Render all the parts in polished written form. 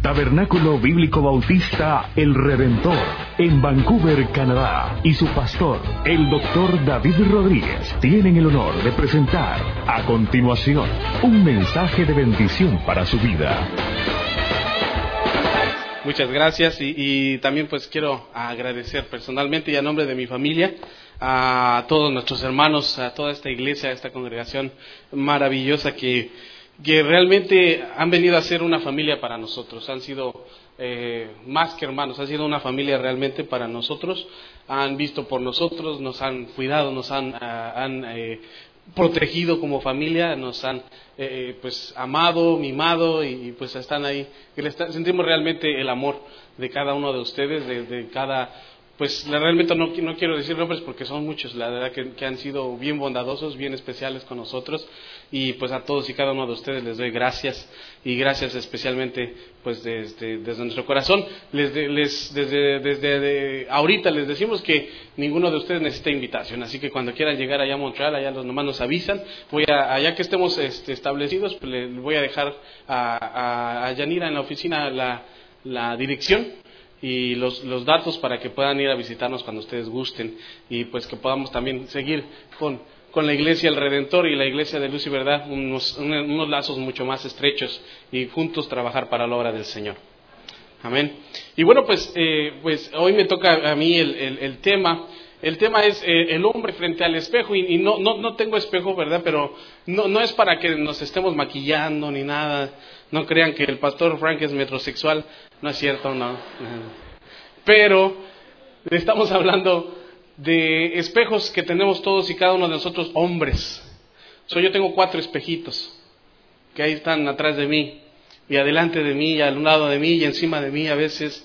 Tabernáculo Bíblico Bautista El Redentor, en Vancouver, Canadá, y su pastor, el Dr. David Rodríguez, tienen el honor de presentar a continuación un mensaje de bendición para su vida. Muchas gracias y también pues quiero agradecer personalmente y a nombre de mi familia a todos nuestros hermanos, a toda esta iglesia, a esta congregación maravillosa que realmente han venido a ser una familia para nosotros. Han sido más que hermanos, han sido una familia realmente para nosotros. Han visto por nosotros, nos han cuidado, nos han protegido como familia, nos han pues amado, mimado y pues están ahí. Sentimos realmente el amor de cada uno de ustedes, de cada... Pues realmente no quiero decir nombres porque son muchos, la verdad que han sido bien bondadosos, bien especiales con nosotros, y pues a todos y cada uno de ustedes les doy gracias, y gracias especialmente pues desde nuestro corazón. Desde ahorita les decimos que ninguno de ustedes necesita invitación, así que cuando quieran llegar allá a Montreal, allá nomás nos avisan. Allá que estemos establecidos, pues le voy a dejar a Yanira en la oficina la dirección y los datos para que puedan ir a visitarnos cuando ustedes gusten, y pues que podamos también seguir con la Iglesia El Redentor y la Iglesia de Luz y Verdad unos lazos mucho más estrechos y juntos trabajar para la obra del Señor. Amén. Y bueno, pues hoy me toca a mí el tema. El tema es el hombre frente al espejo, y no tengo espejo, ¿verdad? Pero no es para que nos estemos maquillando ni nada. No crean que el pastor Frank es metrosexual, no es cierto, no. Pero estamos hablando de espejos que tenemos todos y cada uno de nosotros, hombres. Yo tengo 4 espejitos que ahí están atrás de mí, y adelante de mí, y al lado de mí, y encima de mí a veces.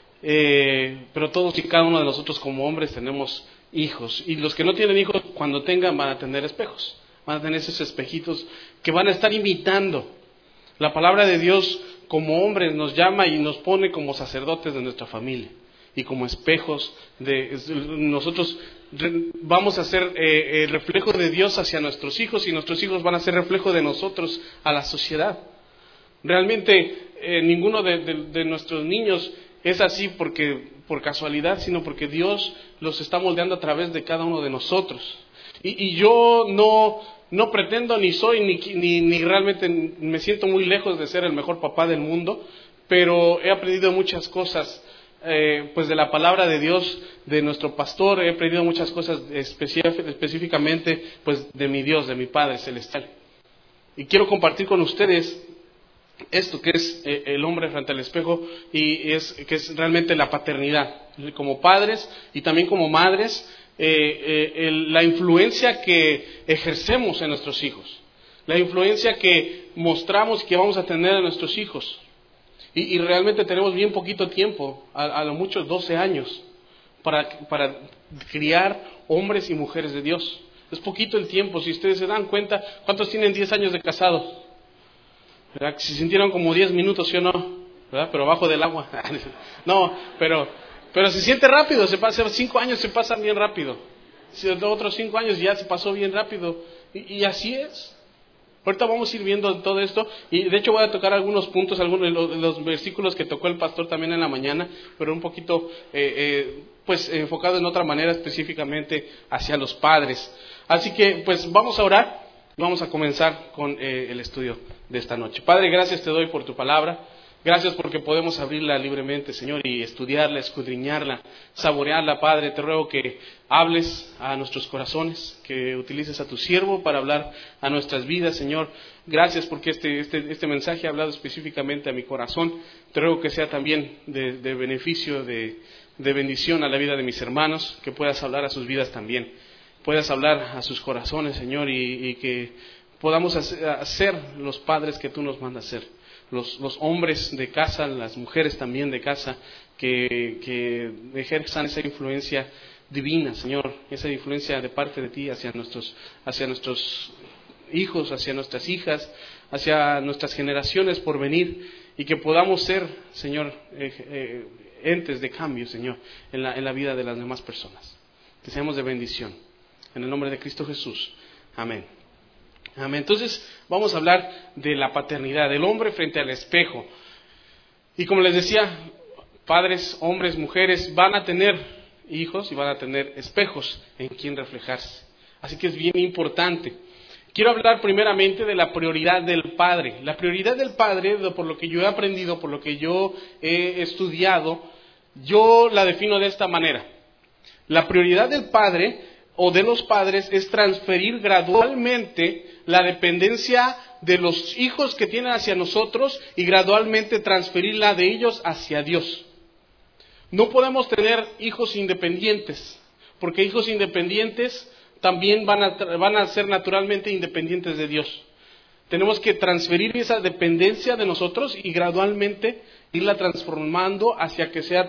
Pero todos y cada uno de nosotros como hombres tenemos hijos, y los que no tienen hijos, cuando tengan, van a tener espejos, van a tener esos espejitos que van a estar imitando. La palabra de Dios como hombres nos llama y nos pone como sacerdotes de nuestra familia, y como espejos nosotros vamos a ser el reflejo de Dios hacia nuestros hijos, y nuestros hijos van a ser reflejo de nosotros a la sociedad. Realmente ninguno de nuestros niños es así por casualidad, sino porque Dios los está moldeando a través de cada uno de nosotros. Y yo no pretendo ni soy ni realmente me siento muy lejos de ser el mejor papá del mundo, pero he aprendido muchas cosas pues de la palabra de Dios, de nuestro pastor. He aprendido muchas cosas específicamente pues de mi Dios, de mi Padre Celestial. Y quiero compartir con ustedes esto que es el hombre frente al espejo, y que es realmente la paternidad, como padres y también como madres, la influencia que ejercemos en nuestros hijos, la influencia que mostramos que vamos a tener en nuestros hijos, y realmente tenemos bien poquito tiempo, a lo mucho 12 años, para criar hombres y mujeres de Dios. Es poquito el tiempo. Si ustedes se dan cuenta, ¿cuántos tienen 10 años de casados? ¿Verdad? Se sintieron como 10 minutos, ¿sí o no? ¿Verdad? Pero abajo del agua. No, pero se siente rápido. 5 años se pasan bien rápido. Otros 5 años ya se pasó bien rápido. Y así es. Ahorita vamos a ir viendo todo esto. Y de hecho voy a tocar algunos puntos, algunos de los versículos que tocó el pastor también en la mañana, pero un poquito pues enfocado en otra manera, específicamente hacia los padres. Así que pues vamos a orar. Vamos a comenzar con el estudio de esta noche. Padre, gracias te doy por tu palabra. Gracias porque podemos abrirla libremente, Señor, y estudiarla, escudriñarla, saborearla. Padre, te ruego que hables a nuestros corazones, que utilices a tu siervo para hablar a nuestras vidas, Señor. Gracias porque este mensaje ha hablado específicamente a mi corazón. Te ruego que sea también de beneficio, de bendición a la vida de mis hermanos, que puedas hablar a sus vidas también. Puedas hablar a sus corazones, Señor, y que podamos ser los padres que tú nos mandas ser. Los hombres de casa, las mujeres también de casa, que ejerzan esa influencia divina, Señor, esa influencia de parte de ti hacia nuestros hijos, hacia nuestras hijas, hacia nuestras generaciones por venir, y que podamos ser, Señor, entes de cambio, Señor, en la vida de las demás personas. Que seamos de bendición. En el nombre de Cristo Jesús. Amén. Amén. Entonces vamos a hablar de la paternidad, del hombre frente al espejo. Y como les decía, padres, hombres, mujeres, van a tener hijos y van a tener espejos en quien reflejarse. Así que es bien importante. Quiero hablar primeramente de la prioridad del padre. La prioridad del padre, por lo que yo he aprendido, por lo que yo he estudiado, yo la defino de esta manera. La prioridad del padre o de los padres es transferir gradualmente la dependencia de los hijos que tienen hacia nosotros y gradualmente transferirla de ellos hacia Dios. No podemos tener hijos independientes, porque hijos independientes también van a ser naturalmente independientes de Dios. Tenemos que transferir esa dependencia de nosotros y gradualmente irla transformando hacia que sea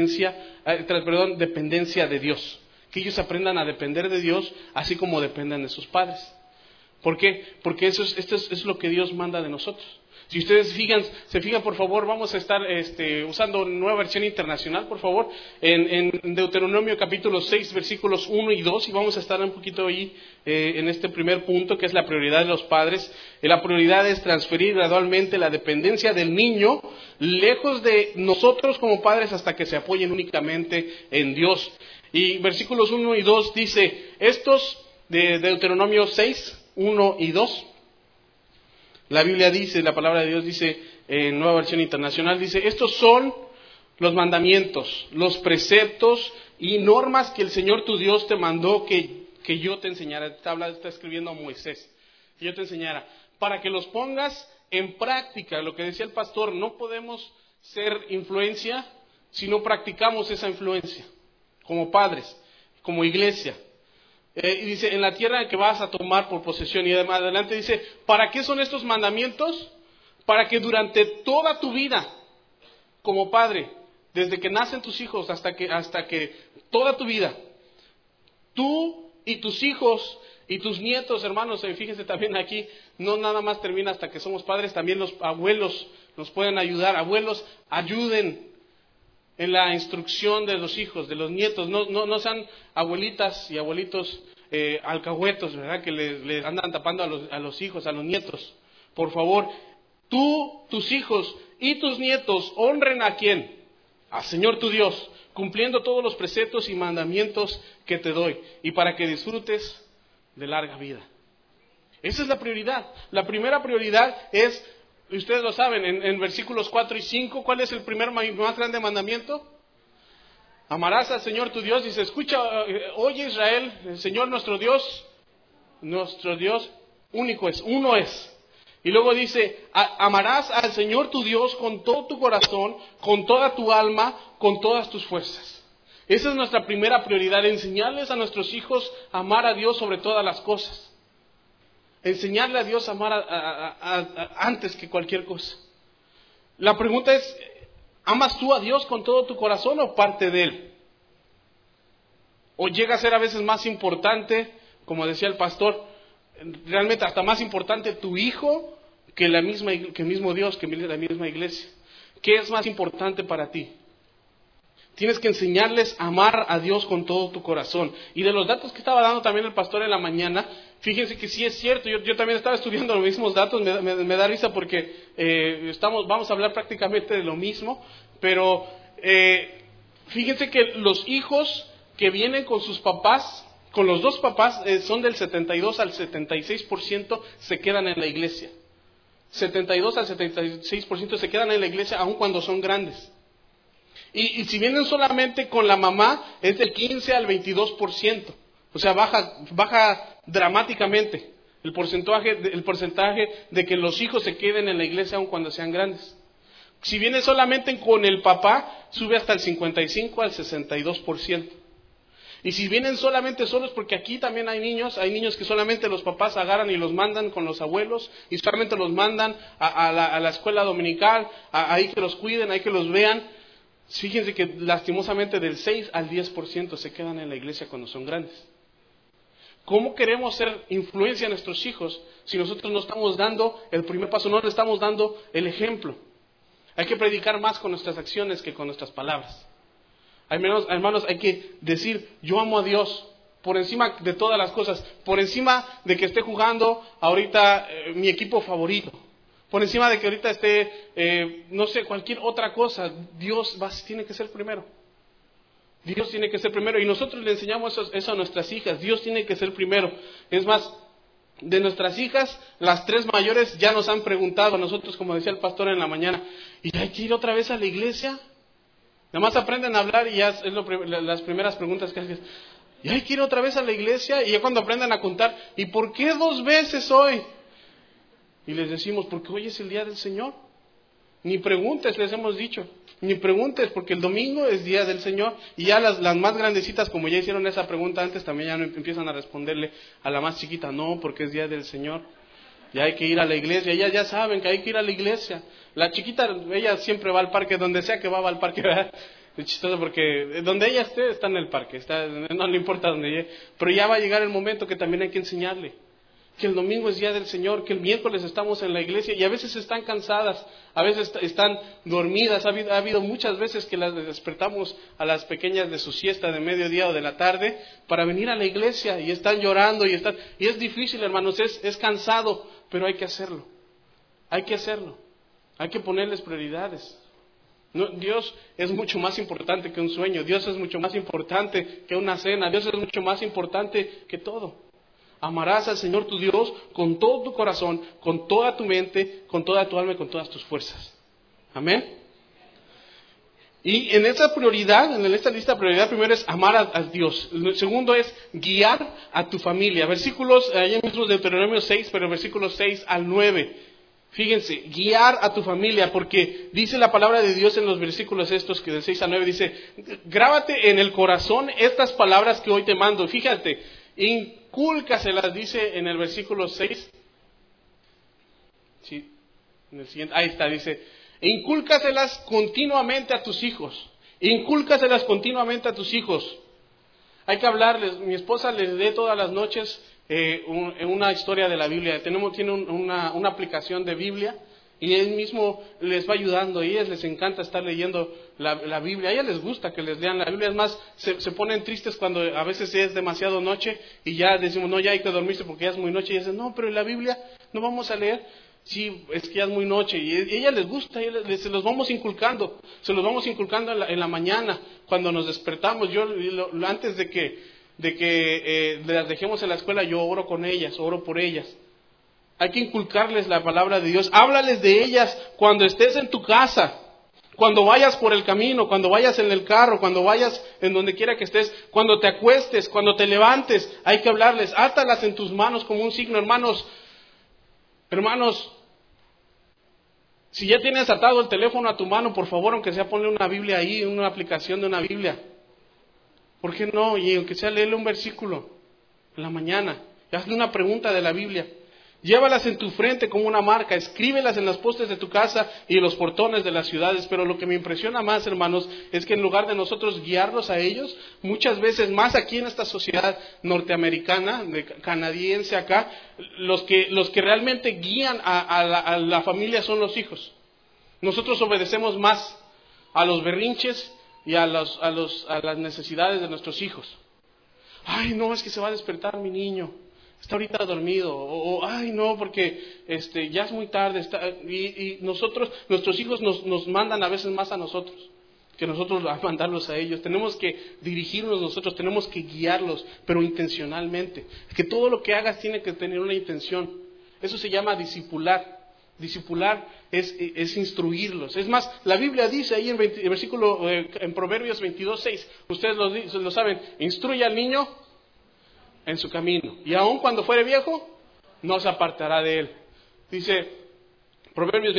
dependencia de Dios. Que ellos aprendan a depender de Dios así como dependen de sus padres. ¿Por qué? Porque esto es lo que Dios manda de nosotros. Si ustedes se fijan, por favor, vamos a estar usando nueva versión internacional, por favor, en Deuteronomio capítulo 6, versículos 1 y 2, y vamos a estar un poquito ahí en este primer punto, que es la prioridad de los padres. La prioridad es transferir gradualmente la dependencia del niño lejos de nosotros como padres hasta que se apoyen únicamente en Dios. Y versículos 1 y 2 dice, estos de Deuteronomio 6, 1 y 2, la Biblia dice, la palabra de Dios dice, en Nueva Versión Internacional, dice, estos son los mandamientos, los preceptos y normas que el Señor tu Dios te mandó que yo te enseñara. Está escribiendo a Moisés, que yo te enseñara, para que los pongas en práctica. Lo que decía el pastor, no podemos ser influencia si no practicamos esa influencia, como padres, como iglesia. Y dice, en la tierra que vas a tomar por posesión, y además adelante dice, ¿para qué son estos mandamientos? Para que durante toda tu vida, como padre, desde que nacen tus hijos hasta que toda tu vida, tú y tus hijos y tus nietos, hermanos, fíjense también aquí, no nada más termina hasta que somos padres, también los abuelos nos pueden ayudar. Abuelos, ayuden en la instrucción de los hijos, de los nietos. No sean abuelitas y abuelitos alcahuetos, ¿verdad? Que le andan tapando a los hijos, a los nietos. Por favor, tú, tus hijos y tus nietos honren ¿a quién? Al Señor tu Dios, cumpliendo todos los preceptos y mandamientos que te doy, y para que disfrutes de larga vida. Esa es la prioridad. La primera prioridad es, ustedes lo saben, en versículos 4 y 5, ¿cuál es el primer más grande mandamiento? Amarás al Señor tu Dios. Dice, escucha, oye Israel, el Señor nuestro Dios único es, uno es. Y luego dice, amarás al Señor tu Dios con todo tu corazón, con toda tu alma, con todas tus fuerzas. Esa es nuestra primera prioridad, enseñarles a nuestros hijos a amar a Dios sobre todas las cosas. Enseñarle a Dios a amar antes que cualquier cosa. La pregunta es, ¿amas tú a Dios con todo tu corazón o parte de Él? ¿O llega a ser a veces más importante, como decía el pastor, realmente hasta más importante tu hijo que el mismo Dios, que la misma iglesia? ¿Qué es más importante para ti? Tienes que enseñarles a amar a Dios con todo tu corazón. Y de los datos que estaba dando también el pastor en la mañana, fíjense que sí es cierto. Yo también estaba estudiando los mismos datos, me da risa porque vamos a hablar prácticamente de lo mismo. Pero fíjense que los hijos que vienen con sus papás, con los dos papás, son del 72 al 76% se quedan en la iglesia. 72 al 76% se quedan en la iglesia aun cuando son grandes. Y si vienen solamente con la mamá, es del 15 al 22%. O sea, baja dramáticamente el porcentaje de que los hijos se queden en la iglesia aun cuando sean grandes. Si vienen solamente con el papá, sube hasta el 55 al 62%. Y si vienen solamente solos, porque aquí también hay niños que solamente los papás agarran y los mandan con los abuelos, y solamente los mandan a la escuela dominical, ahí que los cuiden, ahí que los vean. Fíjense que lastimosamente del 6 al 10% se quedan en la iglesia cuando son grandes. ¿Cómo queremos ser influencia a nuestros hijos si nosotros no estamos dando el primer paso, no le estamos dando el ejemplo? Hay que predicar más con nuestras acciones que con nuestras palabras. Hermanos, hay que decir, yo amo a Dios por encima de todas las cosas, por encima de que esté jugando ahorita mi equipo favorito, Por encima de que ahorita esté, no sé, cualquier otra cosa, Dios tiene que ser primero. Dios tiene que ser primero. Y nosotros le enseñamos eso a nuestras hijas. Dios tiene que ser primero. Es más, de nuestras hijas, las 3 mayores ya nos han preguntado a nosotros, como decía el pastor en la mañana, ¿y hay que ir otra vez a la iglesia? Nada más aprenden a hablar y ya es las primeras preguntas que hacen. ¿Y hay que ir otra vez a la iglesia? Y ya cuando aprendan a contar, ¿y por qué 2 veces hoy? Y les decimos, porque hoy es el día del Señor. Ni preguntes, les hemos dicho. Ni preguntes, porque el domingo es día del Señor. Y ya las más grandecitas, como ya hicieron esa pregunta antes, también ya no empiezan a responderle a la más chiquita, no, porque es día del Señor. Ya hay que ir a la iglesia. Ellas ya saben que hay que ir a la iglesia. La chiquita, ella siempre va al parque, donde sea que va al parque, ¿verdad? Es chistoso porque donde ella esté, está en el parque. No le importa dónde llegue. Pero ya va a llegar el momento que también hay que enseñarle. Que el domingo es día del Señor, que el miércoles estamos en la iglesia y a veces están cansadas, a veces están dormidas. Ha habido muchas veces que las despertamos a las pequeñas de su siesta de mediodía o de la tarde para venir a la iglesia y están llorando y es difícil, hermanos, es cansado, pero hay que hacerlo. Hay que hacerlo. Hay que ponerles prioridades. No, Dios es mucho más importante que un sueño. Dios es mucho más importante que una cena. Dios es mucho más importante que todo. Amarás al Señor tu Dios con todo tu corazón, con toda tu mente, con toda tu alma y con todas tus fuerzas. Amén. Y en esa prioridad, en esta lista de prioridad, primero es amar a Dios. El segundo es guiar a tu familia. Versículos, allá mismo de Deuteronomio 6, pero versículos 6 al 9. Fíjense, guiar a tu familia, porque dice la palabra de Dios en los versículos estos, que de 6 a 9 dice, grábate en el corazón estas palabras que hoy te mando. Fíjate, incúlcaselas, dice en el versículo 6. Sí, en el siguiente, ahí está, dice, incúlcaselas continuamente a tus hijos. Incúlcaselas continuamente a tus hijos. Hay que hablarles, mi esposa les lee todas las noches una historia de la Biblia. Tiene una aplicación de Biblia y él mismo les va ayudando. A ellas les encanta estar leyendo la Biblia. A ellas les gusta que les lean la Biblia. Es más, se ponen tristes cuando a veces es demasiado noche y ya decimos, no, ya hay que dormirse porque ya es muy noche. Y dicen, no, pero en la Biblia no vamos a leer. Sí, es que ya es muy noche. Y a ellas les gusta, se los vamos inculcando. Se los vamos inculcando en la mañana, cuando nos despertamos. Yo, antes de que las dejemos en la escuela, yo oro con ellas, oro por ellas. Hay que inculcarles la palabra de Dios. Háblales de ellas cuando estés en tu casa, cuando vayas por el camino, cuando vayas en el carro, cuando vayas en donde quiera que estés, cuando te acuestes, cuando te levantes. Hay que hablarles. Átalas en tus manos como un signo, hermanos. Hermanos, si ya tienes atado el teléfono a tu mano, por favor, aunque sea ponle una Biblia ahí, una aplicación de una Biblia. ¿Por qué no? Y aunque sea léele un versículo en la mañana. Y hazle una pregunta de la Biblia. Llévalas en tu frente como una marca. Escríbelas en las postes de tu casa y en los portones de las ciudades. Pero lo que me impresiona más, hermanos, es que en lugar de nosotros guiarlos a ellos, muchas veces, más aquí en esta sociedad norteamericana, canadiense acá, los que realmente guían a la familia son los hijos. Nosotros obedecemos más a los berrinches y a las necesidades de nuestros hijos. Ay, no, es que se va a despertar mi niño, está ahorita dormido, o ay, no, porque ya es muy tarde, y nuestros hijos nos mandan a veces más a nosotros que nosotros a mandarlos a ellos. Tenemos que dirigirnos nosotros, tenemos que guiarlos, pero intencionalmente. Que todo lo que hagas tiene que tener una intención. Eso se llama discipular. Discipular es instruirlos. Es más, la Biblia dice ahí en Proverbios 22:6, ustedes lo saben, instruye al niño en su camino, y aun cuando fuere viejo, no se apartará de él. Dice Proverbios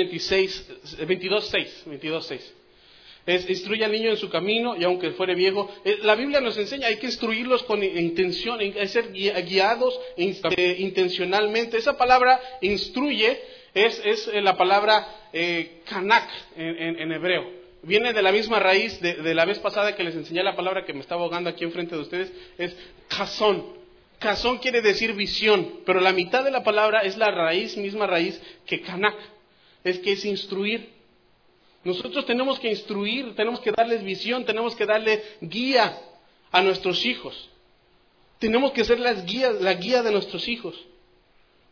22:6. Instruye al niño en su camino, y aunque fuere viejo. La Biblia nos enseña, hay que instruirlos con intención, hay que ser guiados intencionalmente. Esa palabra instruye es la palabra kanak en hebreo. Viene de la misma raíz de la vez pasada que les enseñé la palabra que me estaba ahogando aquí enfrente de ustedes, es chazón. Chazón quiere decir visión, pero la mitad de la palabra es la misma raíz que kanak, que es instruir. Nosotros tenemos que instruir, tenemos que darles visión, tenemos que darle guía a nuestros hijos. Tenemos que ser la guía de nuestros hijos.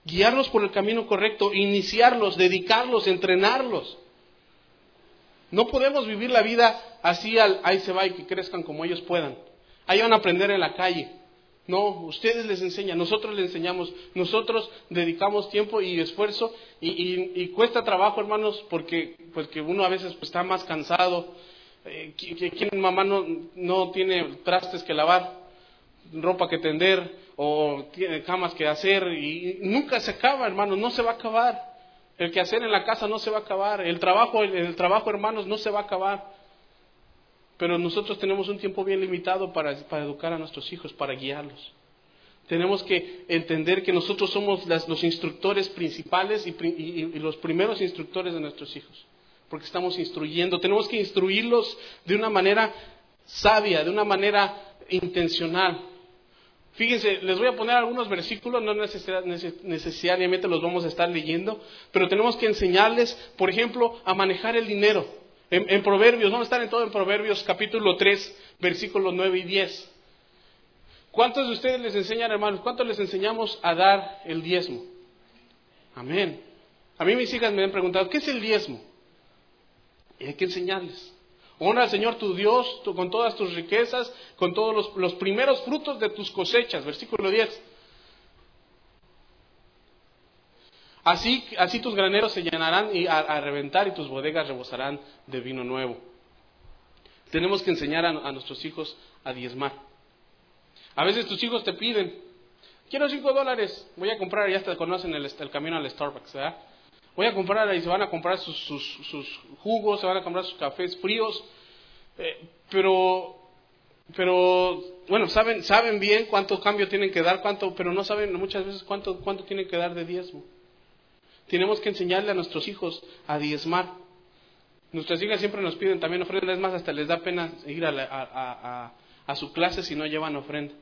guiarlos por el camino correcto, iniciarlos, dedicarlos, entrenarlos. No podemos vivir la vida así ahí se va y que crezcan como ellos puedan. Ahí van a aprender en la calle. No, ustedes les enseñan, nosotros les enseñamos, nosotros dedicamos tiempo y esfuerzo y cuesta trabajo, hermanos, porque uno a veces pues, está más cansado. ¿Quién mamá no tiene trastes que lavar, ropa que tender o tiene camas que hacer? Y nunca se acaba, hermanos, no se va a acabar. El quehacer en la casa no se va a acabar. El trabajo, hermanos, no se va a acabar. Pero nosotros tenemos un tiempo bien limitado para educar a nuestros hijos, para guiarlos. Tenemos que entender que nosotros somos los instructores principales y los primeros instructores de nuestros hijos. Porque estamos instruyendo. Tenemos que instruirlos de una manera sabia, de una manera intencional. Fíjense, les voy a poner algunos versículos, no necesariamente los vamos a estar leyendo, pero tenemos que enseñarles, por ejemplo, a manejar el dinero. En Proverbios, vamos a estar en todo en Proverbios capítulo 3, versículos 9 y 10. ¿Cuántos de ustedes les enseñan, hermanos? ¿Cuántos les enseñamos a dar el diezmo? Amén. A mí mis hijas me han preguntado, ¿qué es el diezmo? Y hay que enseñarles. Honra al Señor tu Dios con todas tus riquezas, con todos los primeros frutos de tus cosechas. Versículo 10. Así tus graneros se llenarán a reventar y tus bodegas rebosarán de vino nuevo. Tenemos que enseñar a nuestros hijos a diezmar. A veces tus hijos te piden, quiero $5, voy a comprar, ya hasta conocen el camino al Starbucks, ¿verdad? Voy a comprar y se van a comprar sus jugos, se van a comprar sus cafés fríos, pero bueno, saben bien cuánto cambio tienen que dar, pero no saben muchas veces cuánto tienen que dar de diezmo. Tenemos que enseñarle a nuestros hijos a diezmar. Nuestras hijas siempre nos piden también ofrendas, más hasta les da pena ir a su clase si no llevan ofrenda.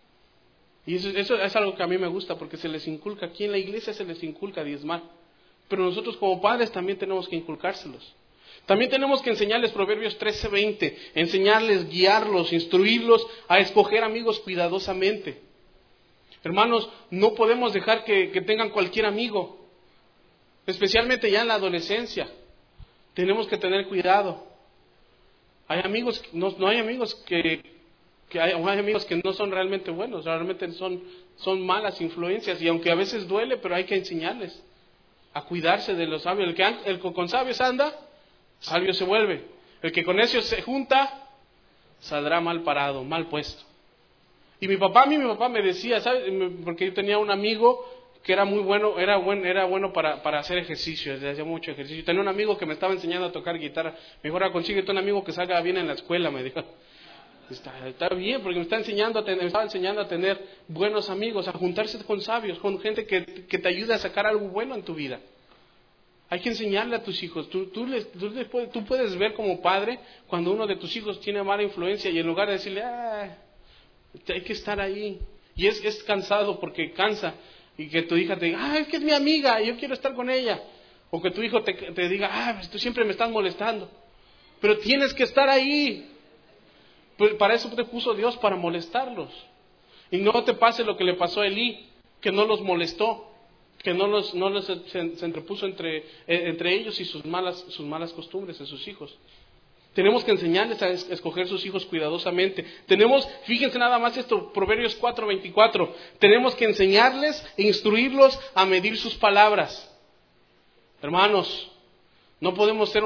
Y eso es algo que a mí me gusta, porque se les inculca, aquí en la iglesia se les inculca diezmar. Pero nosotros como padres también tenemos que inculcárselos. También tenemos que enseñarles Proverbios 13:20, enseñarles, guiarlos, instruirlos a escoger amigos cuidadosamente. Hermanos, no podemos dejar que tengan cualquier amigo, especialmente ya en la adolescencia. Tenemos que tener cuidado. Hay amigos, no hay amigos hay amigos que no son realmente buenos, realmente son malas influencias, y aunque a veces duele, pero hay que enseñarles a cuidarse de los sabios. El que con sabios anda, sabio se vuelve. El que con necios se junta, saldrá mal parado, mal puesto. Y mi papá me decía, ¿sabes? Porque yo tenía un amigo que era muy bueno, era bueno para hacer ejercicio, desde hacía mucho ejercicio. Tenía un amigo que me estaba enseñando a tocar guitarra. Me dijo, ahora consíguete un amigo que salga bien en la escuela, me dijo. Está bien, porque me estaba enseñando a tener buenos amigos, a juntarse con sabios, con gente que te ayude a sacar algo bueno en tu vida. Hay que enseñarle a tus hijos. Tú puedes ver como padre cuando uno de tus hijos tiene mala influencia, y en lugar de decirle, hay que estar ahí. Y es cansado, porque cansa. Y que tu hija te diga, es que es mi amiga, yo quiero estar con ella. O que tu hijo te diga, pues tú siempre me estás molestando. Pero tienes que estar ahí. Pues para eso te puso Dios, para molestarlos. Y no te pase lo que le pasó a Elí, que no los molestó, que se entrepuso entre ellos y sus malas costumbres en sus hijos. Tenemos que enseñarles a escoger sus hijos cuidadosamente. Fíjense nada más esto, Proverbios 4:24. Tenemos que enseñarles e instruirlos a medir sus palabras. Hermanos, no podemos ser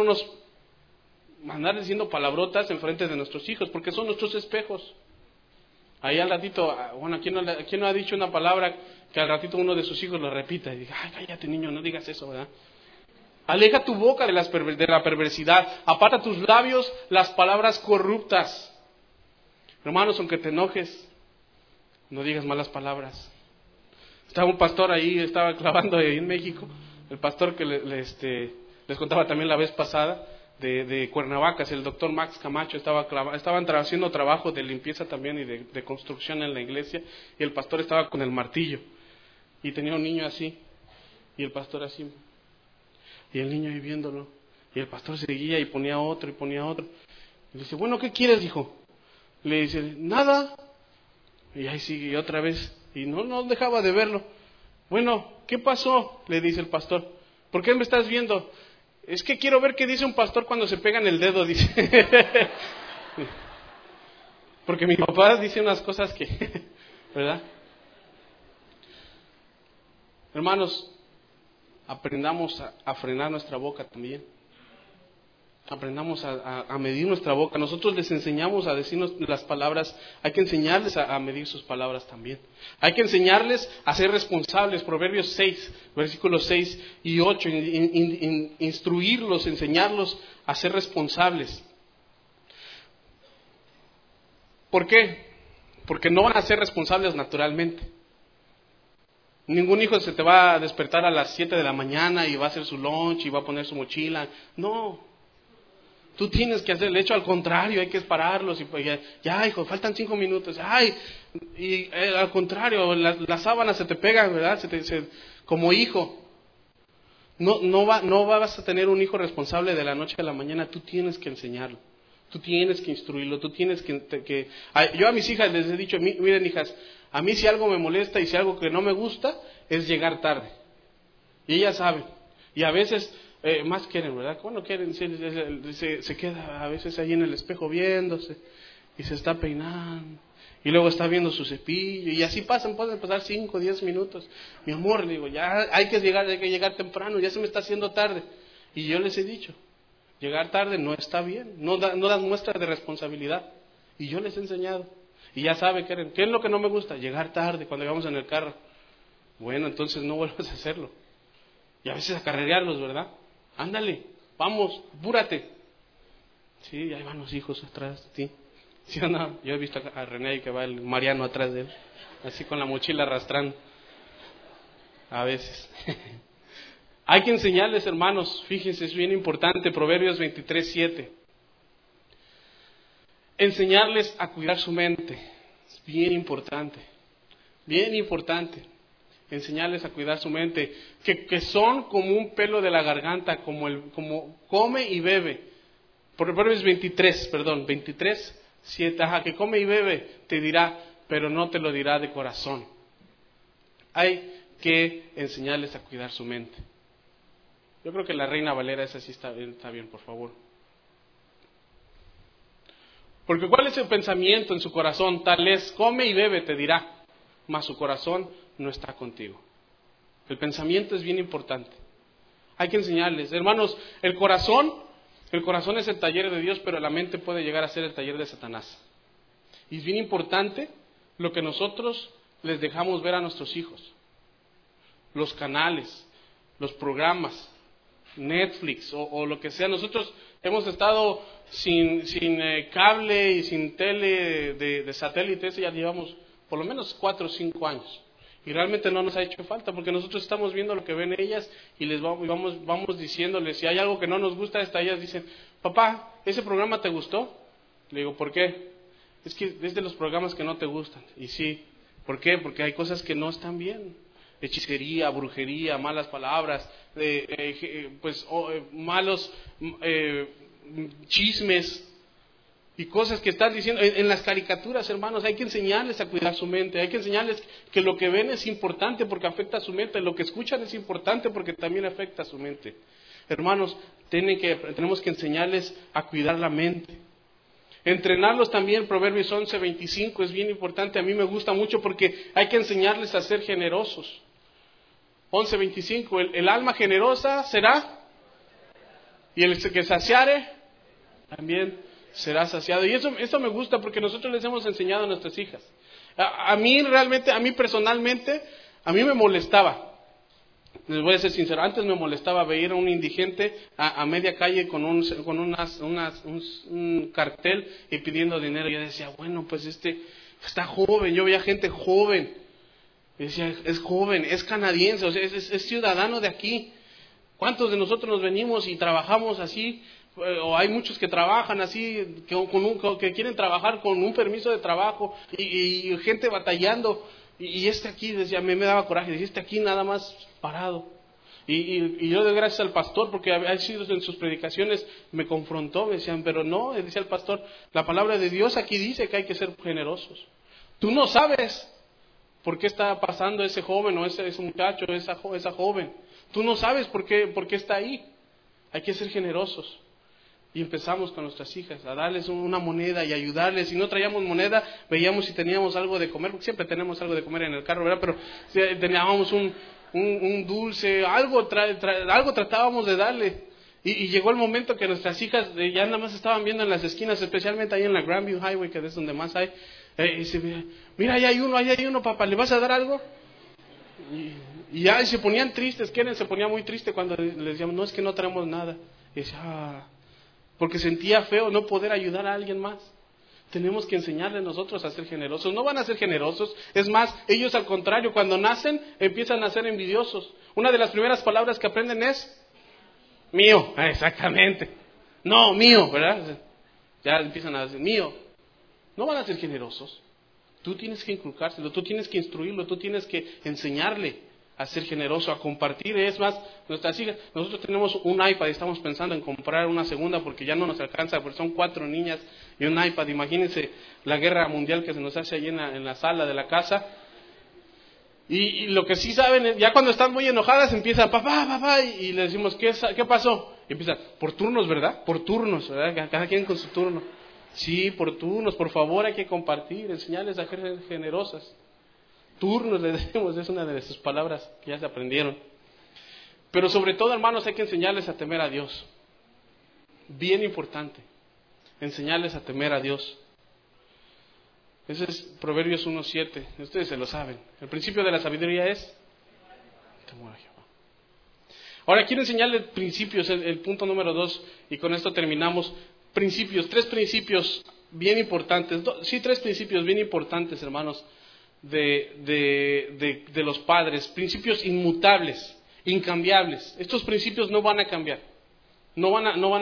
andar diciendo palabrotas en frente de nuestros hijos, porque son nuestros espejos. Ahí al ratito, ¿quién no ha dicho una palabra que al ratito uno de sus hijos lo repita y diga, cállate niño, no digas eso, ¿verdad? Aleja tu boca de la perversidad, aparta tus labios las palabras corruptas. Hermanos, aunque te enojes, no digas malas palabras. Estaba un pastor ahí, estaba clavando ahí en México, el pastor que les contaba también la vez pasada, de Cuernavaca, el doctor Max Camacho, estaban haciendo trabajo de limpieza también y de construcción en la iglesia, y el pastor estaba con el martillo, y tenía un niño así, y el pastor así, y el niño ahí viéndolo, y el pastor seguía y ponía otro, y le dice, bueno, ¿qué quieres, hijo? Le dice, nada, y ahí sigue otra vez, y no dejaba de verlo, Bueno, ¿qué pasó? Le dice el pastor. ¿Por qué me estás viendo? Es que quiero ver qué dice un pastor cuando se pega en el dedo, dice. Porque mi papá dice unas cosas que, ¿verdad? Hermanos, aprendamos a frenar nuestra boca también. Aprendamos a medir nuestra boca. Nosotros les enseñamos a decirnos las palabras. Hay que enseñarles a medir sus palabras también. Hay que enseñarles a ser responsables. Proverbios 6, versículos 6 y 8. Instruirlos, enseñarlos a ser responsables. ¿Por qué? Porque no van a ser responsables naturalmente. Ningún hijo se te va a despertar a las 7 de la mañana y va a hacer su lunch y va a poner su mochila. No. Tú tienes que hacer el hecho al contrario, hay que pararlos y ya hijo, faltan 5 minutos. Ay, y al contrario, las sábanas se te pegan, ¿verdad? Como hijo. No vas a tener un hijo responsable de la noche a la mañana, tú tienes que enseñarlo. Tú tienes que instruirlo, tú tienes que... Yo a mis hijas les he dicho, miren hijas, a mí si algo me molesta y si algo que no me gusta es llegar tarde. Y ellas saben. Y a veces más quieren, ¿verdad? Cuando quieren, se queda a veces ahí en el espejo viéndose y se está peinando. Y luego está viendo su cepillo y así pueden pasar 5 o 10 minutos. Mi amor, le digo, ya hay que llegar temprano, ya se me está haciendo tarde. Y yo les he dicho, llegar tarde no está bien, no das muestra de responsabilidad. Y yo les he enseñado. Y ya sabe, ¿qué es lo que no me gusta? Llegar tarde cuando vamos en el carro. Bueno, entonces no vuelvas a hacerlo. Y a veces a carrerearlos, ¿verdad? Ándale, vamos, apúrate. Sí, ahí van los hijos atrás de ti. ¿Sí o no? Yo he visto a René y que va el Mariano atrás de él, así con la mochila arrastrando. A veces. Hay que enseñarles, hermanos, fíjense, es bien importante, Proverbios 23:7. Enseñarles a cuidar su mente, es bien importante, enseñarles a cuidar su mente, que son como un pelo de la garganta, como come y bebe. Proverbios 23:7, que come y bebe, te dirá, pero no te lo dirá de corazón. Hay que enseñarles a cuidar su mente. Yo creo que la Reina Valera, esa sí está bien, por favor. Porque ¿cuál es el pensamiento en su corazón? Tal es, come y bebe, te dirá, mas su corazón no está contigo. El pensamiento es bien importante. Hay que enseñarles. Hermanos, el corazón es el taller de Dios, pero la mente puede llegar a ser el taller de Satanás. Y es bien importante lo que nosotros les dejamos ver a nuestros hijos. Los canales, los programas, Netflix o lo que sea. Nosotros hemos estado sin cable y sin tele de satélite, ya llevamos por lo menos 4 o 5 años. Y realmente no nos ha hecho falta, porque nosotros estamos viendo lo que ven ellas y les vamos diciéndoles, si hay algo que no nos gusta, ellas dicen, papá, ¿ese programa te gustó? Le digo, ¿por qué? Es que es de los programas que no te gustan. Y sí, ¿por qué? Porque hay cosas que no están bien. Hechicería, brujería, malas palabras, malos chismes y cosas que están diciendo en las caricaturas, hermanos. Hay que enseñarles a cuidar su mente, hay que enseñarles que lo que ven es importante porque afecta a su mente, lo que escuchan es importante porque también afecta a su mente. Hermanos, tenemos que enseñarles a cuidar la mente. Entrenarlos también, Proverbios 11:25 es bien importante, a mí me gusta mucho porque hay que enseñarles a ser generosos. 11:25, el alma generosa será, y el que saciare también será saciado. Y eso me gusta porque nosotros les hemos enseñado a nuestras hijas. A mí personalmente, a mí me molestaba. Les voy a ser sincero, antes me molestaba ver a un indigente a media calle con un cartel y pidiendo dinero. Yo decía, bueno, pues está joven. Yo veía gente joven. Y decía, es joven, es canadiense, o sea, es ciudadano de aquí. ¿Cuántos de nosotros nos venimos y trabajamos así? O hay muchos que trabajan así, que quieren trabajar con un permiso de trabajo y gente batallando. Y aquí, decía, me daba coraje, decía, aquí nada más parado. Y yo doy gracias al pastor porque ha sido en sus predicaciones, me confrontó, me decían, pero no, decía el pastor, la palabra de Dios aquí dice que hay que ser generosos. Tú no sabes ¿Por qué está pasando ese joven o ese muchacho, esa joven? Tú no sabes por qué está ahí. Hay que ser generosos. Y empezamos con nuestras hijas a darles una moneda y ayudarles. Si no traíamos moneda, veíamos si teníamos algo de comer, porque siempre tenemos algo de comer en el carro, ¿verdad? Pero si teníamos un dulce, algo tratábamos de darle. Y llegó el momento que nuestras hijas ya nada más estaban viendo en las esquinas, especialmente ahí en la Grandview Highway, que es donde más hay. Y se mira, ahí hay uno, papá, ¿le vas a dar algo? Y ya se ponían tristes. Keren se ponía muy triste cuando les decíamos, no, es que no traemos nada. Y decía, porque sentía feo no poder ayudar a alguien más. Tenemos que enseñarles nosotros a ser generosos. No van a ser generosos. Es más, ellos al contrario, cuando nacen, empiezan a ser envidiosos. Una de las primeras palabras que aprenden es mío. Exactamente. No, mío, ¿verdad? Ya empiezan a decir mío. No van a ser generosos. Tú tienes que inculcárselo, tú tienes que instruirlo, tú tienes que enseñarle a ser generoso, a compartir. Es más, nuestras hijas, nosotros tenemos un iPad y estamos pensando en comprar una segunda porque ya no nos alcanza, porque son 4 niñas y un iPad. Imagínense la guerra mundial que se nos hace allí en la sala de la casa. Y lo que sí saben, ya cuando están muy enojadas empiezan, papá, y le decimos, ¿qué pasó? Y empiezan, por turnos, ¿verdad? Por turnos, ¿verdad? Cada quien con su turno. Sí, por turnos, por favor, hay que compartir, enseñarles a ser generosas. Turnos, les decimos, es una de sus palabras que ya se aprendieron. Pero sobre todo, hermanos, hay que enseñarles a temer a Dios. Bien importante, enseñarles a temer a Dios. Ese es Proverbios 1:7, ustedes se lo saben. El principio de la sabiduría es temor a Jehová. Ahora quiero enseñarles principios, el punto número 2, y con esto terminamos. Principios, 3 principios bien importantes, 3 principios bien importantes, hermanos, de los padres, principios inmutables, incambiables. Estos principios no van a cambiar, no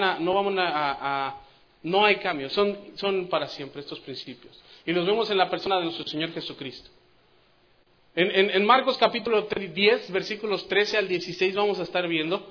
hay cambio, son para siempre estos principios. Y los vemos en la persona de nuestro Señor Jesucristo. En Marcos capítulo 10, versículos 13 al 16 vamos a estar viendo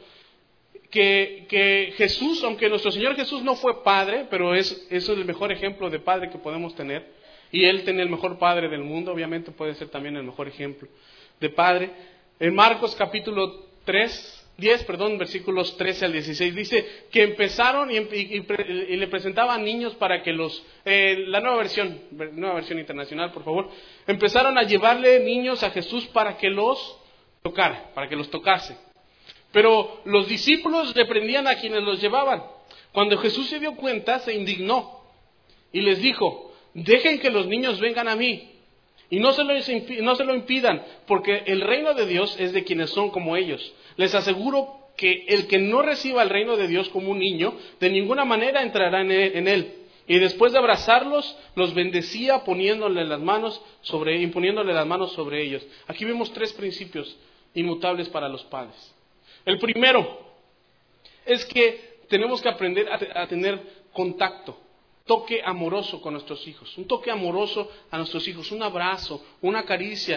que Jesús, aunque nuestro Señor Jesús no fue padre, pero eso es el mejor ejemplo de padre que podemos tener, y Él tenía el mejor padre del mundo, obviamente puede ser también el mejor ejemplo de padre. En Marcos capítulo 10, versículos 13 al 16, dice que empezaron y le presentaban niños para que la nueva versión internacional, por favor, empezaron a llevarle niños a Jesús para que los tocara, para que los tocase. Pero los discípulos reprendían a quienes los llevaban. Cuando Jesús se dio cuenta, se indignó y les dijo, dejen que los niños vengan a mí y no se lo impidan, porque el reino de Dios es de quienes son como ellos. Les aseguro que el que no reciba el reino de Dios como un niño, de ninguna manera entrará en él. Y después de abrazarlos, los bendecía imponiéndole las manos sobre ellos. Aquí vemos 3 principios inmutables para los padres. El primero es que tenemos que aprender a tener contacto, toque amoroso con nuestros hijos, un toque amoroso a nuestros hijos, un abrazo, una caricia,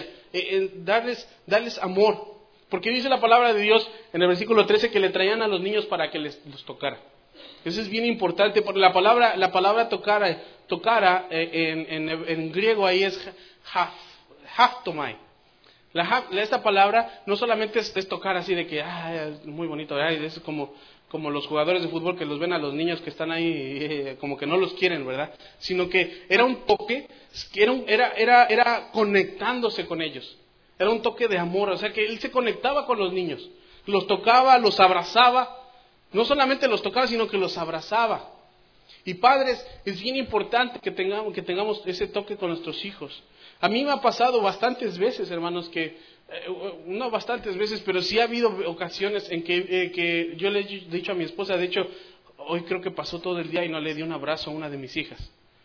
darles amor. Porque dice la palabra de Dios en el versículo 13 que le traían a los niños para que los tocara. Eso es bien importante, porque la palabra tocara en griego ahí es haftomai. Esta palabra no solamente es tocar así de que es muy bonito, es como los jugadores de fútbol que los ven a los niños que están ahí como que no los quieren, ¿verdad? Sino que era un toque, era conectándose con ellos. Era un toque de amor, o sea que él se conectaba con los niños, los tocaba, los abrazaba. No solamente los tocaba, sino que los abrazaba. Y padres, es bien importante que tengamos ese toque con nuestros hijos. A mí me ha pasado bastantes veces, hermanos, no bastantes veces, pero sí ha habido ocasiones en que yo le he dicho a mi esposa, de hecho, hoy creo que pasó todo el día y no le di un abrazo a una de mis hijas.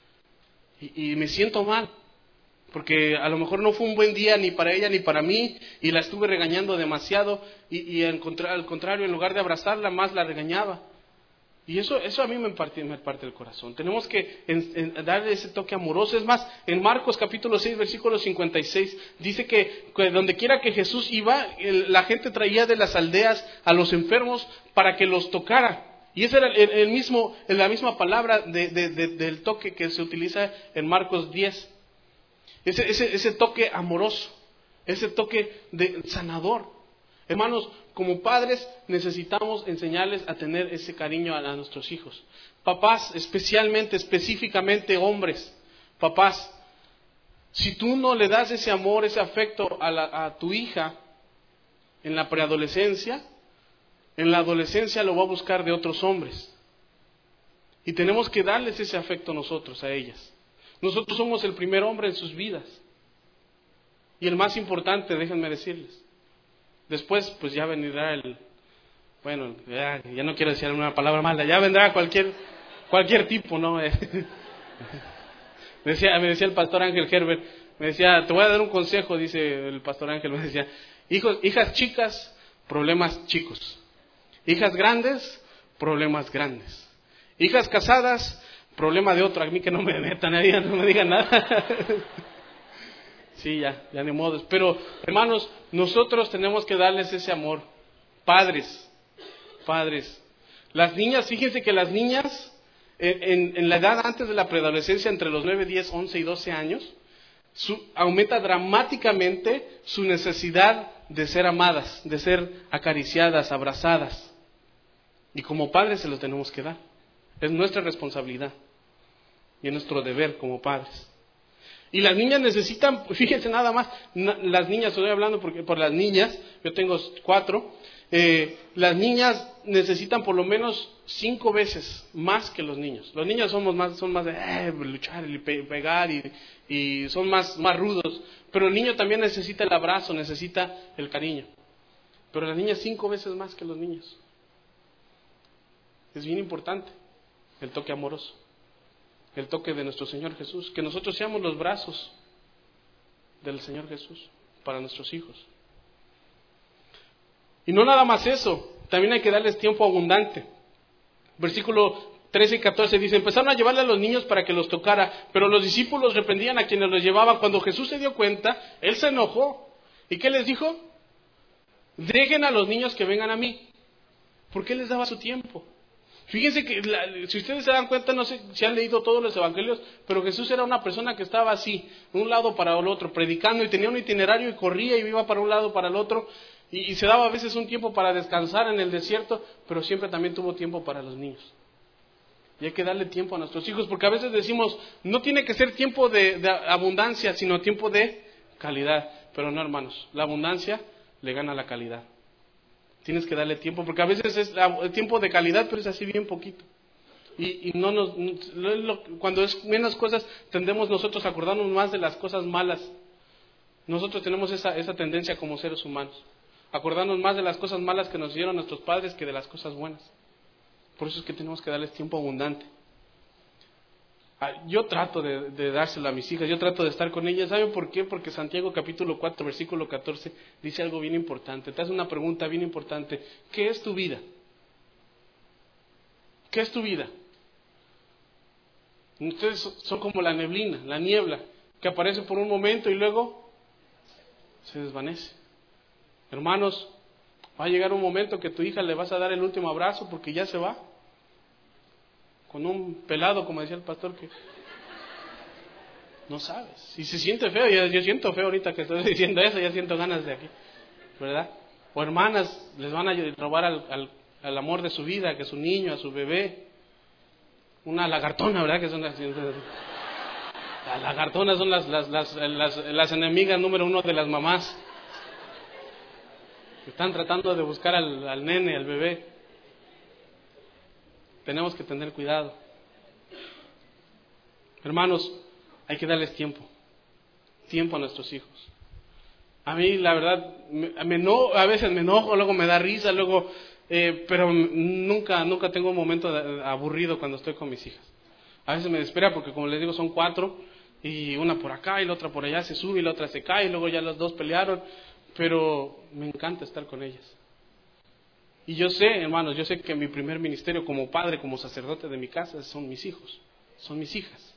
Y me siento mal, porque a lo mejor no fue un buen día ni para ella ni para mí, y la estuve regañando demasiado, y al contrario, en lugar de abrazarla, más la regañaba. Y eso a mí me parte el corazón. Tenemos que darle ese toque amoroso. Es más, en Marcos capítulo 6, versículo 56, dice que donde quiera que Jesús iba, la gente traía de las aldeas a los enfermos para que los tocara. Y esa era la misma palabra del toque que se utiliza en Marcos 10. ese toque amoroso, ese toque de sanador. Hermanos, como padres necesitamos enseñarles a tener ese cariño a nuestros hijos. Papás, específicamente hombres, papás, si tú no le das ese amor, ese afecto a tu hija en la preadolescencia, en la adolescencia lo va a buscar de otros hombres. Y tenemos que darles ese afecto nosotros a ellas. Nosotros somos el primer hombre en sus vidas. Y el más importante, déjenme decirles. Después, pues ya vendrá ya no quiero decir una palabra mala, ya vendrá cualquier tipo, ¿no? Me decía el pastor Ángel Herbert, me decía, te voy a dar un consejo, dice el pastor Ángel, me decía, hijas chicas, problemas chicos. Hijas grandes, problemas grandes. Hijas casadas, problema de otro. A mí que no me metan ahí, no me digan nada. Sí, ya ni modo. Pero, hermanos, nosotros tenemos que darles ese amor. Padres. Las niñas, fíjense que las niñas, en la edad antes de la preadolescencia, entre los 9, 10, 11 y 12 años, aumenta dramáticamente su necesidad de ser amadas, de ser acariciadas, abrazadas. Y como padres se lo tenemos que dar. Es nuestra responsabilidad y es nuestro deber como padres. Y las niñas necesitan, fíjense nada más, las niñas, estoy hablando por las niñas, yo tengo 4, las niñas necesitan por lo menos 5 veces más que los niños. Los niños son más de luchar y pegar y son más rudos, pero el niño también necesita el abrazo, necesita el cariño. Pero las niñas 5 veces más que los niños. Es bien importante el toque amoroso, el toque de nuestro Señor Jesús, que nosotros seamos los brazos del Señor Jesús para nuestros hijos. Y no nada más eso, también hay que darles tiempo abundante. Versículo 13 y 14 dice, empezaron a llevarle a los niños para que los tocara, pero los discípulos reprendían a quienes los llevaban. Cuando Jesús se dio cuenta, Él se enojó. ¿Y qué les dijo? Dejen a los niños que vengan a mí. ¿Por qué les daba su tiempo? Fíjense que si ustedes se dan cuenta, no sé si han leído todos los evangelios, pero Jesús era una persona que estaba así, de un lado para el otro, predicando, y tenía un itinerario y corría y iba para un lado para el otro, y se daba a veces un tiempo para descansar en el desierto, pero siempre también tuvo tiempo para los niños. Y hay que darle tiempo a nuestros hijos, porque a veces decimos, no tiene que ser tiempo de abundancia, sino tiempo de calidad. Pero no, hermanos, la abundancia le gana la calidad. Tienes que darle tiempo, porque a veces es tiempo de calidad, pero es así bien poquito. Y cuando es menos cosas, tendemos nosotros a acordarnos más de las cosas malas. Nosotros tenemos esa tendencia como seres humanos, acordarnos más de las cosas malas que nos dieron nuestros padres que de las cosas buenas. Por eso es que tenemos que darles tiempo abundante. Yo trato de dárselo a mis hijas, yo trato de estar con ellas. ¿Saben por qué? Porque Santiago capítulo 4, versículo 14 dice algo bien importante. Te hace una pregunta bien importante. ¿Qué es tu vida? ¿Qué es tu vida? Ustedes son como la neblina, la niebla, que aparece por un momento y luego se desvanece. Hermanos, va a llegar un momento que tu hija le vas a dar el último abrazo porque ya se va. Con un pelado, como decía el pastor, que no sabes. Y se siente feo, yo siento feo ahorita que estoy diciendo eso, ya siento ganas de aquí, ¿verdad? O hermanas, les van a robar al amor de su vida, que su niño, a su bebé. Una lagartona, ¿verdad? Que son las lagartonas son las enemigas número 1 de las mamás. Están tratando de buscar al nene, al bebé. Tenemos que tener cuidado. Hermanos, hay que darles tiempo a nuestros hijos. A mí, la verdad, a veces me enojo, luego me da risa, pero nunca tengo un momento aburrido cuando estoy con mis hijas. A veces me desespera porque, como les digo, son 4, y una por acá y la otra por allá se sube y la otra se cae, y luego ya las 2 pelearon, pero me encanta estar con ellas. Y yo sé, hermanos, que mi primer ministerio como padre, como sacerdote de mi casa, son mis hijos, son mis hijas.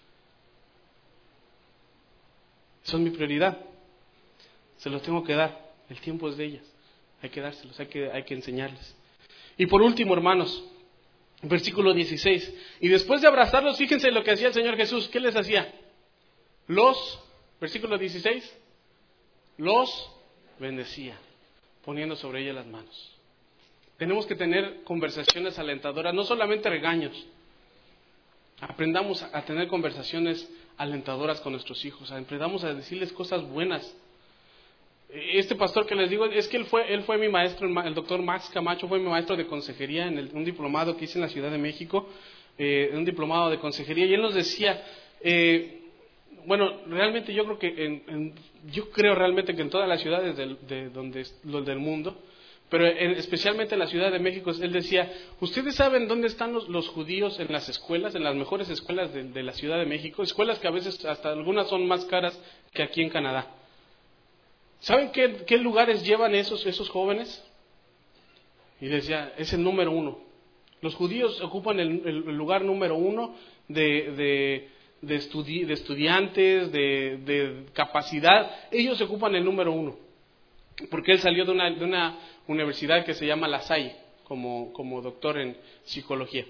Son mi prioridad. Se los tengo que dar. El tiempo es de ellas. Hay que dárselos, hay que enseñarles. Y por último, hermanos, versículo 16. Y después de abrazarlos, fíjense lo que hacía el Señor Jesús. ¿Qué les hacía? Los Versículo 16. Los bendecía, poniendo sobre ella las manos. Tenemos que tener conversaciones alentadoras, no solamente regaños. Aprendamos a tener conversaciones alentadoras con nuestros hijos, aprendamos a decirles cosas buenas. Este pastor que les digo, es que él fue mi maestro, el doctor Max Camacho fue mi maestro de consejería en un diplomado que hice en la Ciudad de México, un diplomado de consejería, y él nos decía, bueno, realmente yo creo que yo creo realmente que en todas las ciudades del mundo, pero especialmente en la Ciudad de México, él decía, ¿ustedes saben dónde están los judíos en las escuelas, en las mejores escuelas de la Ciudad de México? Escuelas que a veces hasta algunas son más caras que aquí en Canadá. ¿Saben qué lugares llevan esos jóvenes? Y decía, es el número 1. Los judíos ocupan el lugar número 1 de estudiantes, de capacidad. Ellos ocupan el número 1. Porque él salió de una universidad que se llama La Salle, como doctor en psicología.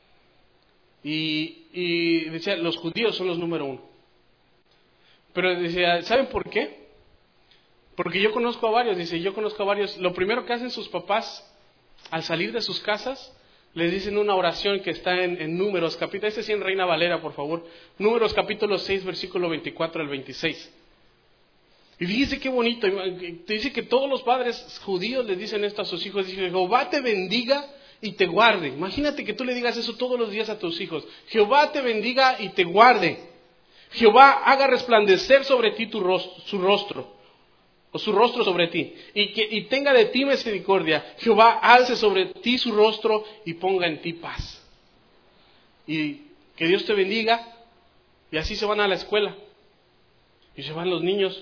Y decía, los judíos son los número 1. Pero decía, ¿saben por qué? Porque yo conozco a varios, lo primero que hacen sus papás al salir de sus casas, les dicen una oración que está en Números, capítulo, este sí en Reina Valera, por favor, Números capítulo 6, versículo 24 al 26. Y fíjense qué bonito, te dice que todos los padres judíos les dicen esto a sus hijos, dicen, Jehová te bendiga y te guarde. Imagínate que tú le digas eso todos los días a tus hijos, Jehová te bendiga y te guarde. Jehová haga resplandecer sobre ti su rostro sobre ti, y tenga de ti misericordia. Jehová alce sobre ti su rostro y ponga en ti paz. Y que Dios te bendiga. Y así se van a la escuela. Y se van los niños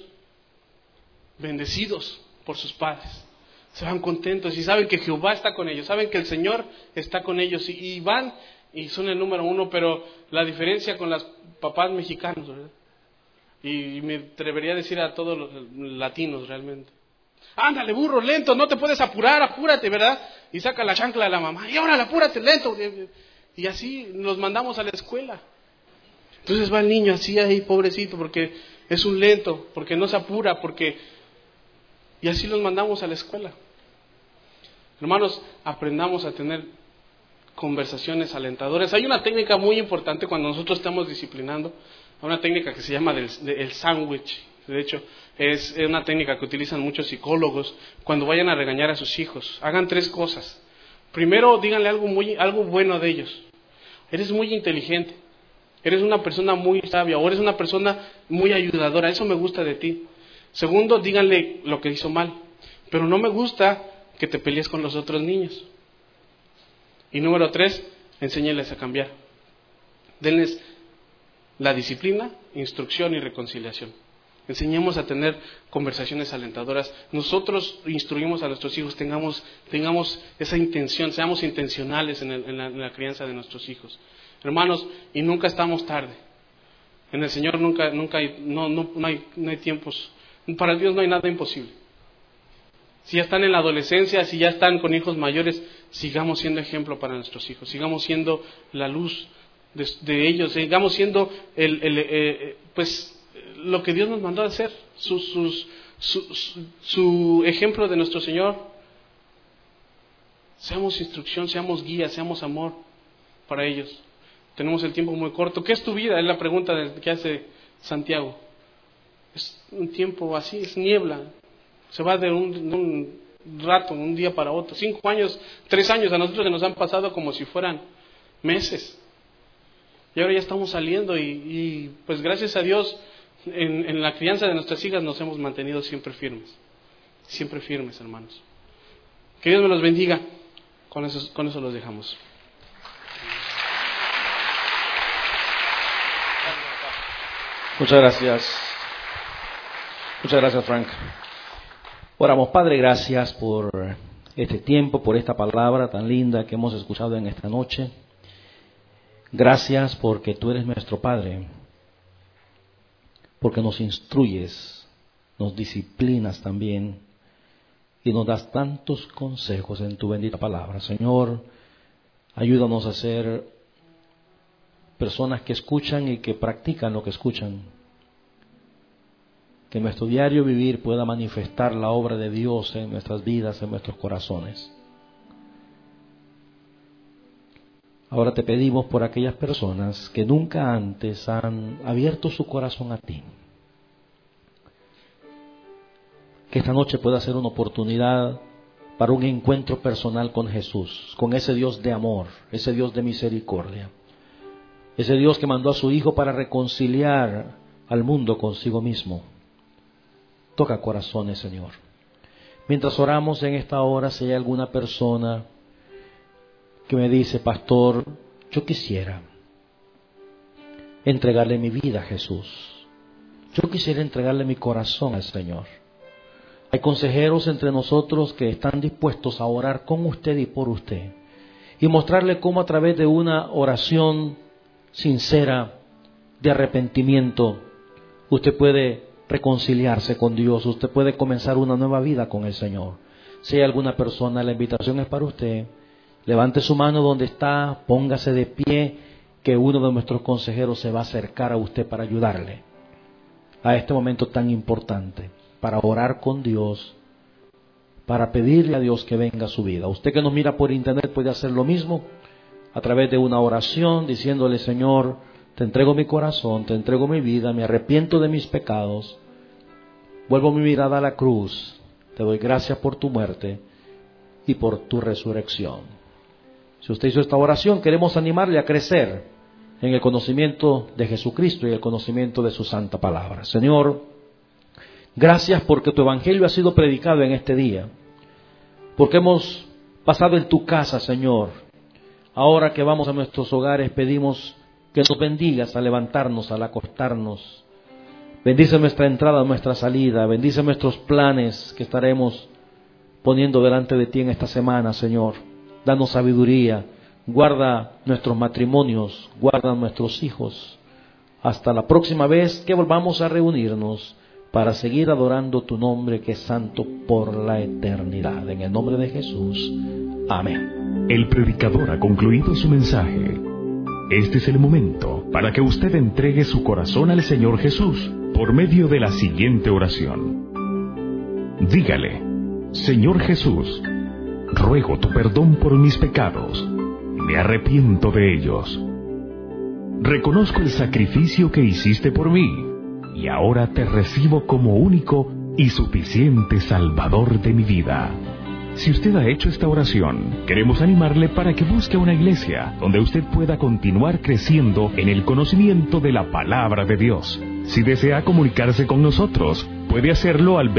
bendecidos por sus padres. Se van contentos y saben que Jehová está con ellos, saben que el Señor está con ellos. Y van y son el número 1, pero la diferencia con los papás mexicanos, ¿verdad? Y me atrevería a decir a todos los latinos realmente. Ándale, burro, lento, no te puedes apurar, apúrate, ¿verdad? Y saca la chancla de la mamá. Y ahora apúrate, lento. Y así los mandamos a la escuela. Entonces va el niño así ahí, pobrecito, porque es un lento, porque no se apura, y así los mandamos a la escuela. Hermanos, aprendamos a tener conversaciones alentadoras. Hay una técnica muy importante cuando nosotros estamos disciplinando, una técnica que se llama el sándwich. De hecho, es una técnica que utilizan muchos psicólogos cuando vayan a regañar a sus hijos. Hagan 3 cosas. Primero, díganle algo bueno de ellos. Eres muy inteligente, eres una persona muy sabia, o eres una persona muy ayudadora, eso me gusta de ti. Segundo, díganle lo que hizo mal, pero no me gusta que te pelees con los otros niños. Y número 3, enséñenles a cambiar. Denles la disciplina, instrucción y reconciliación. Enseñemos a tener conversaciones alentadoras. Nosotros instruimos a nuestros hijos, tengamos esa intención, seamos intencionales en la crianza de nuestros hijos. Hermanos, y nunca estamos tarde. En el Señor nunca hay tiempos. Para Dios no hay nada imposible. Si ya están en la adolescencia, si ya están con hijos mayores, sigamos siendo ejemplo para nuestros hijos. Sigamos siendo la luz de ellos. Sigamos siendo lo que Dios nos mandó a hacer. Su ejemplo de nuestro Señor. Seamos instrucción, seamos guía, seamos amor para ellos. Tenemos el tiempo muy corto. ¿Qué es tu vida? Es la pregunta que hace Santiago. Es un tiempo así, es niebla. Se va de un rato, un día para otro. 5 años, 3 años a nosotros se nos han pasado como si fueran meses. Y ahora ya estamos saliendo y pues gracias a Dios en la crianza de nuestras hijas nos hemos mantenido siempre firmes. Siempre firmes, hermanos. Que Dios me los bendiga. Con eso los dejamos. Muchas gracias. Muchas gracias, Frank. Oramos, Padre, gracias por este tiempo, por esta palabra tan linda que hemos escuchado en esta noche. Gracias porque tú eres nuestro Padre, porque nos instruyes, nos disciplinas también y nos das tantos consejos en tu bendita palabra. Señor, ayúdanos a ser personas que escuchan y que practican lo que escuchan. que nuestro diario vivir pueda manifestar la obra de Dios en nuestras vidas, en nuestros corazones. Ahora te pedimos por aquellas personas que nunca antes han abierto su corazón a ti. Que esta noche pueda ser una oportunidad para un encuentro personal con Jesús, con ese Dios de amor, ese Dios de misericordia. Ese Dios que mandó a su Hijo para reconciliar al mundo consigo mismo. Toca corazones, Señor. Mientras oramos en esta hora, si hay alguna persona que me dice, pastor, yo quisiera entregarle mi vida a Jesús. Yo quisiera entregarle mi corazón al Señor. Hay consejeros entre nosotros que están dispuestos a orar con usted y por usted. Y mostrarle cómo a través de una oración sincera de arrepentimiento, usted puede reconciliarse con Dios, usted puede comenzar una nueva vida con el Señor. Si hay alguna persona, la invitación es para usted. Levante su mano donde está, póngase de pie, que uno de nuestros consejeros se va a acercar a usted para ayudarle a este momento tan importante, para orar con Dios, para pedirle a Dios que venga a su vida. Usted que nos mira por internet puede hacer lo mismo, a través de una oración, diciéndole, Señor, te entrego mi corazón, te entrego mi vida, me arrepiento de mis pecados, vuelvo mi mirada a la cruz, te doy gracias por tu muerte y por tu resurrección. Si usted hizo esta oración, queremos animarle a crecer en el conocimiento de Jesucristo y el conocimiento de su santa palabra. Señor, gracias porque tu evangelio ha sido predicado en este día, porque hemos pasado en tu casa, Señor. Ahora que vamos a nuestros hogares, pedimos que nos bendigas al levantarnos, al acostarnos. Bendice nuestra entrada, nuestra salida. Bendice nuestros planes que estaremos poniendo delante de ti en esta semana, Señor. Danos sabiduría. Guarda nuestros matrimonios. Guarda nuestros hijos. Hasta la próxima vez que volvamos a reunirnos para seguir adorando tu nombre que es santo por la eternidad. En el nombre de Jesús. Amén. El predicador ha concluido su mensaje. Este es el momento para que usted entregue su corazón al Señor Jesús por medio de la siguiente oración. Dígale, Señor Jesús, ruego tu perdón por mis pecados. Me arrepiento de ellos. Reconozco el sacrificio que hiciste por mí y ahora te recibo como único y suficiente Salvador de mi vida. Si usted ha hecho esta oración, queremos animarle para que busque una iglesia donde usted pueda continuar creciendo en el conocimiento de la palabra de Dios. Si desea comunicarse con nosotros, puede hacerlo al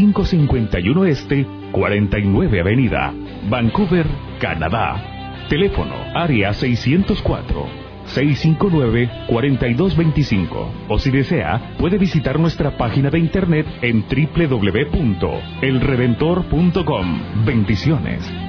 2551 Este, 49 Avenida, Vancouver, Canadá. Teléfono, área 604-659-4225. O si desea, puede visitar nuestra página de internet en www.elredentor.com. Bendiciones.